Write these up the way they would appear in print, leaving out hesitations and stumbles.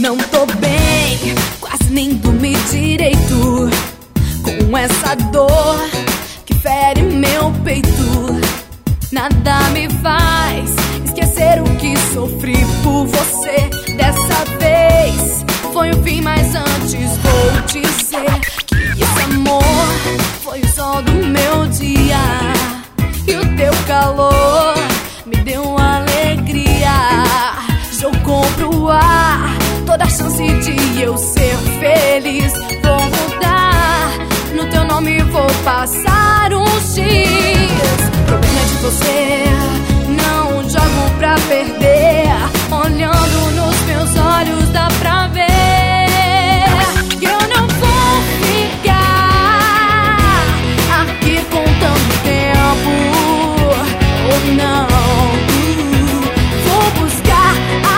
não tô bem, quase nem dormi direito, com essa dor que fere meu peito. Nada me faz esquecer o que sofri por você. Dessa vez foi o fim, mas antes vou dizer que esse amor foi o sol do meu dia, e o teu calor me deu alegria. Jogou pro ar toda a chance de eu ser feliz. Vou mudar, no teu nome vou passar uns dias. Problema é de você, não jogo pra perder. Olhando nos meus olhos dá pra ver que eu não vou ficar aqui contando tempo. Oh não, vou buscar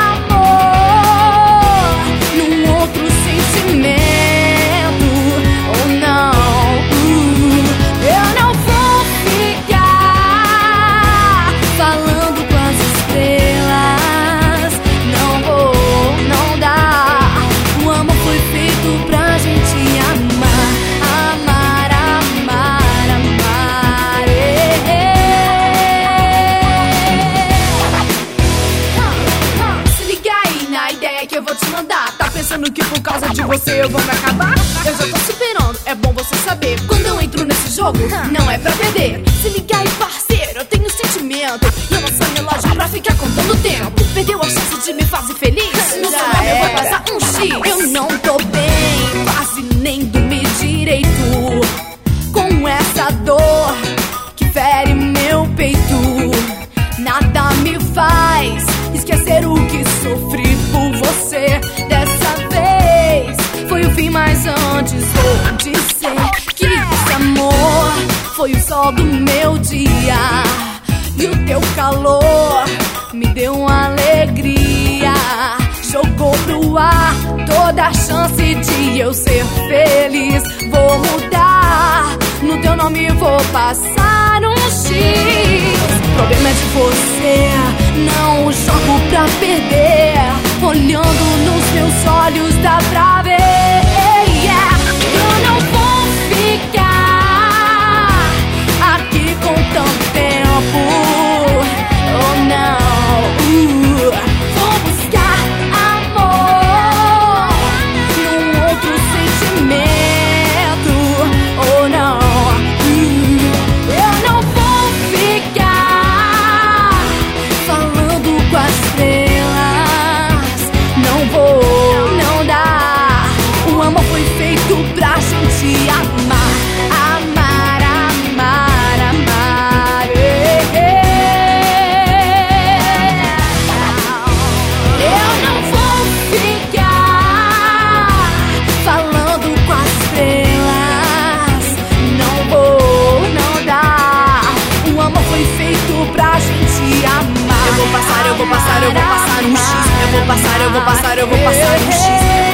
amor num outro sentimento. Oh não, eu não vou ficar falando com as estrelas. Não vou, não dá. O amor foi feito pra gente amar, amar, amar, amar. Se liga aí na ideia que eu vou te mandar. Tá pensando que por causa de você eu vou me acabar? Eu já tô superando, é bom você saber. Quando eu entro nesse jogo, não é pra perder. Se liga aí, parceiro, eu tenho sentimento, e eu não sou relógio pra ficar contando tempo. Perdeu a chance de me fazer feliz? No seu nome eu vou passar um X. Eu não tô bem, quase nem dormi direito, com essa dor que fere meu peito. Nada me faz esquecer o que sofri por você. Dessa vez foi o fim, mas antes vou dizer que esse amor foi o sol do meu dia, e o teu calor me deu alegria. Jogou pro ar toda a chance de eu ser feliz. Vou mudar, no teu nome vou passar um X. O problema é de você, não jogo pra perder. Olhando nos meus olhos dá pra ver, yeah. Eu não vou ficar aqui com tanto tempo. Oh não, vou buscar amor num outro sentimento. Oh não, eu não vou ficar falando com as estrelas. Não vou, não dá. O amor foi feito pra gente amar, amar, amar, amar. Eu não vou ficar falando com as estrelas. Não vou, não dá. O amor foi feito pra gente amar. Eu vou passar, eu vou passar, eu vou passar um X. Eu vou passar, eu vou passar, eu vou passar um X.